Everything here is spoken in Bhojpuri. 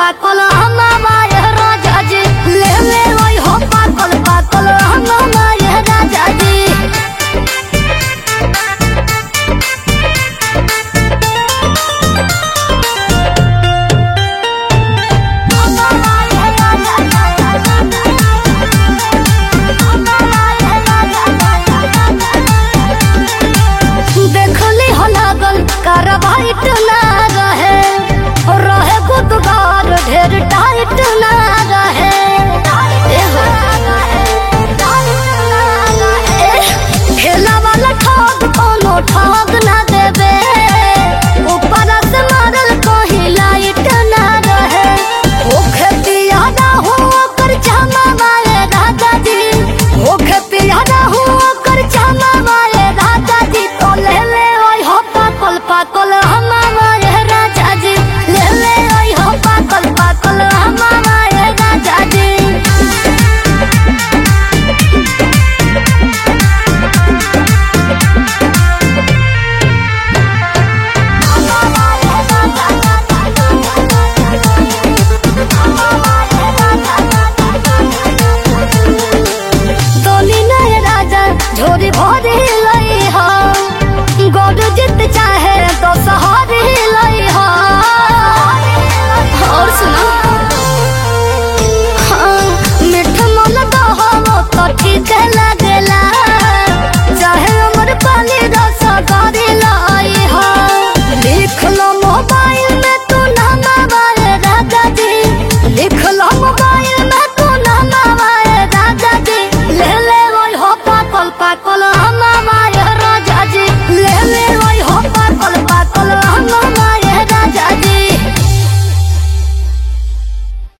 पाकल हमारे राजा जी ले ले वही हो पाकल पाकल हमारे राजा जी। देखली हो लागल कारवाइट ना रहे रहे गुदगार ढेर टाइट ना रहे। खेला वाला ठग कोनो ठग ना देवे ऊपर से मारल कहीं लाइट ना रहे। ओ खेतिया ना हो कर जमा वाले राजा जी ओ खेतिया ना हो कर जमा वाले राजा जी। तो ले ले ओय हो पाकल पाकल हमारे राजा जी ले ले ओय हो पाकल पाकल हमारे राजा जी। तोनी नए राजा झोरी भरी लई हो गोद जित चाहे तो सहारी लई हो। और सुना